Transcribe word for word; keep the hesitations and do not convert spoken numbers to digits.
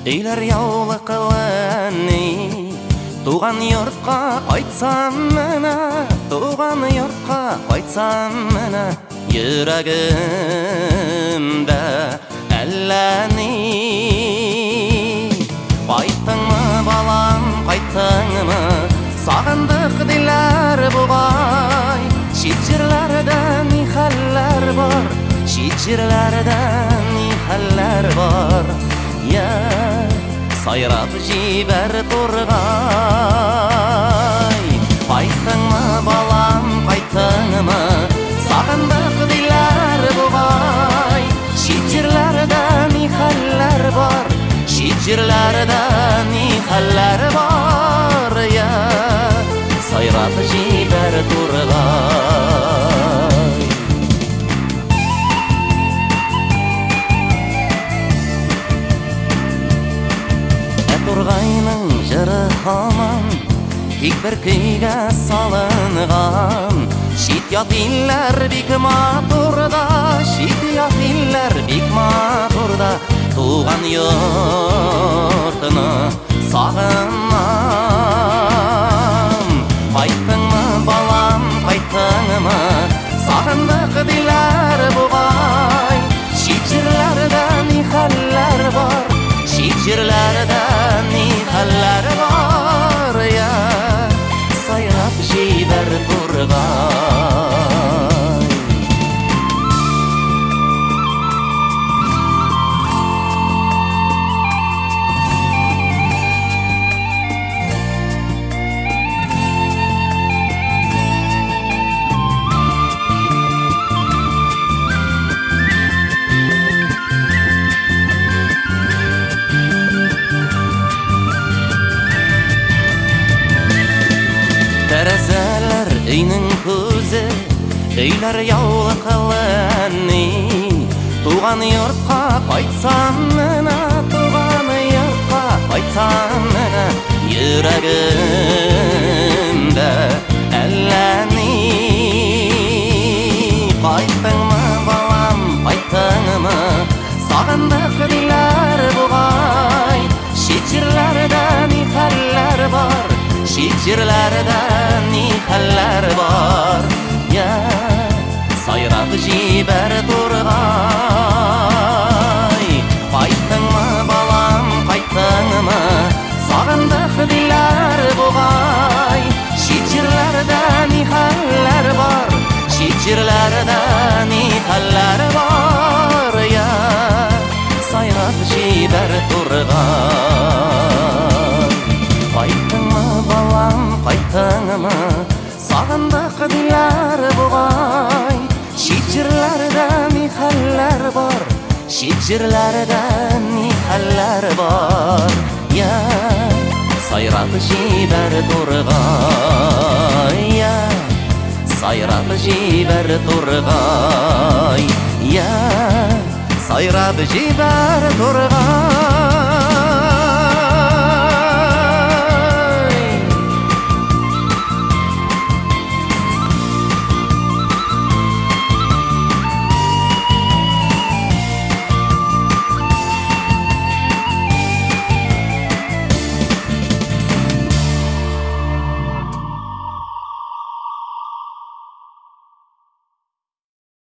Үйлер яулы қылыны, туған йортқа қайтсам мына, туған йортқа қайтсам мына, йөрәгемдә әллә ни. Кайттыңмы балам, кайттыңмы, сагындык диләр бугай. Чит җирләрдә ни хәлләр бар, чит җирләрдә ни хәлләр бар. Я сайрап җибәр тургай. Кайттыңмы балам, кайттыңмы, сагындык диләр бугай. Чит җирләрдә ни хәлләр бар, чит җирләрдә ни хәлләр бар. Я сайрап җибәр тургай. Тургайның жыры һаман тик бер көйгә салынган. Чит ят илләр бик матурда, чит ят илләр бик матурда, туган йортны сагынам. Кайттыңмы балам, кайттыңмы, сагындык диләр бугай. Чит җирләрдә ни хәлләр бар, чит җирләрдә ни хәлләр бар. Я сайрап җибәр тургай. Тәрәзәләр өйнең күзе, өйләр яулы кылыны. Туган йортка кайтсам мына, туган йортка кайтсам мына, йөрәгемдә әллә ни. Кайттыңмы балам, кайттыңмы, сагындык диләр бугай. Чит җирләрдә ни хәлләр бар, чит җирләрдә ни хәлләр бар. Я сайрап җибәр тургай. Кайттыңмы балам, кайттыңмы, сагындык диләр бугай. Чит җирләрдә ни хәлләр бар, чит җирләрдә ни хәлләр бар. Я сайрап җибәр тургай. Кайттыңмы балам, кайттыңмы, сагындык диләр бугай. Чит җирләрдә ни хәлләр бар, чит җирләрдә ни хәлләр бар. Я сайрап җибәр тургай. Я сайрап җибәр тургай. Я сайрап җибәр тургай.